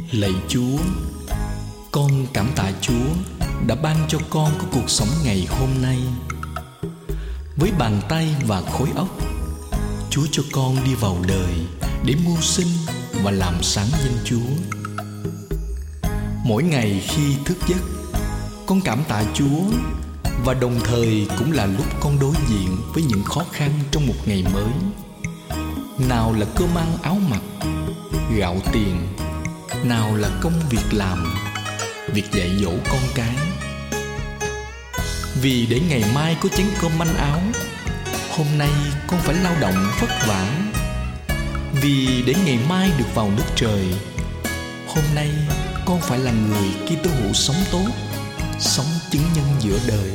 Lạy Chúa, con cảm tạ Chúa đã ban cho con có cuộc sống ngày hôm nay. Với bàn tay và khối óc, Chúa cho con đi vào đời để mưu sinh và làm sáng danh Chúa. Mỗi ngày khi thức giấc, con cảm tạ Chúa, và đồng thời cũng là lúc con đối diện với những khó khăn trong một ngày mới. Nào là cơm ăn áo mặc, gạo tiền, nào là công việc làm, việc dạy dỗ con cái. Vì để ngày mai có chén cơm manh áo, hôm nay con phải lao động vất vả. Vì để ngày mai được vào nước trời, hôm nay con phải là người Kitô hữu sống tốt, sống chứng nhân giữa đời.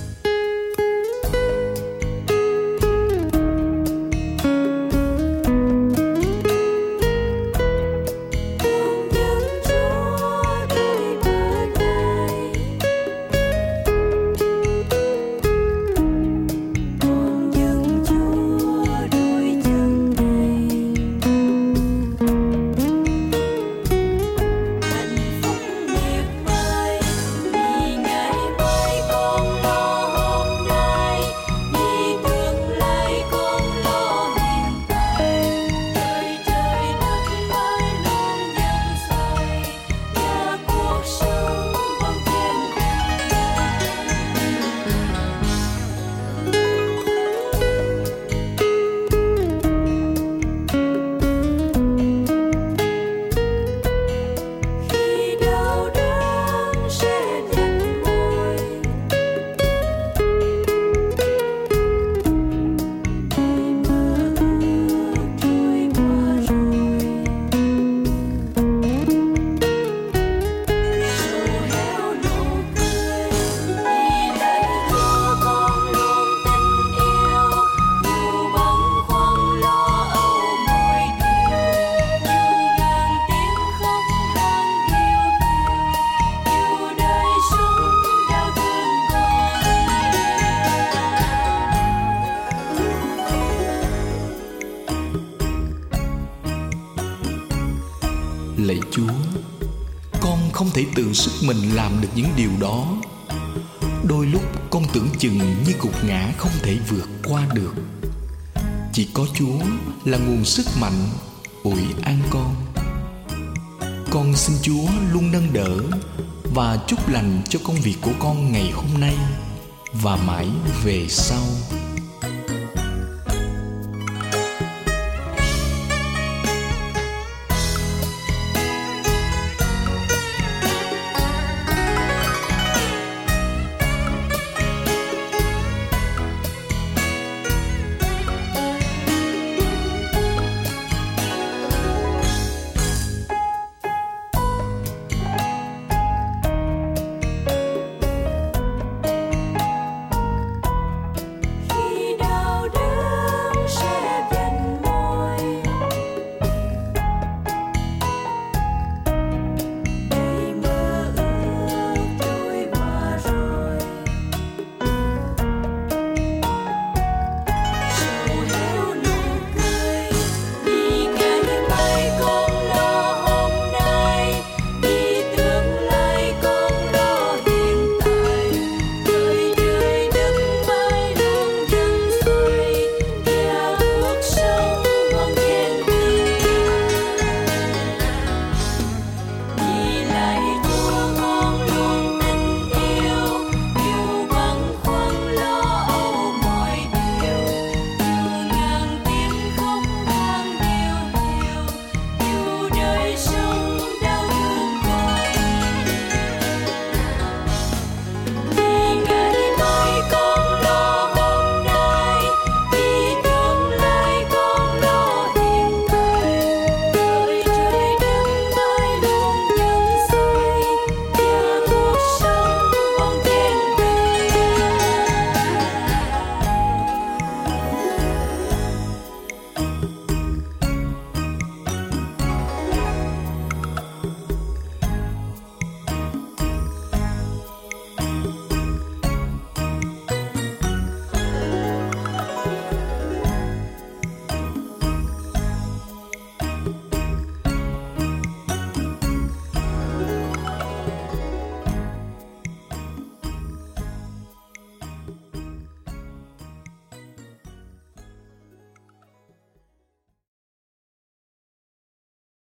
Lạy Chúa, con không thể tự sức mình làm được những điều đó. Đôi lúc con tưởng chừng như gục ngã không thể vượt qua được. Chỉ có Chúa là nguồn sức mạnh ủi an con. Con xin Chúa luôn nâng đỡ và chúc lành cho công việc của con ngày hôm nay và mãi về sau.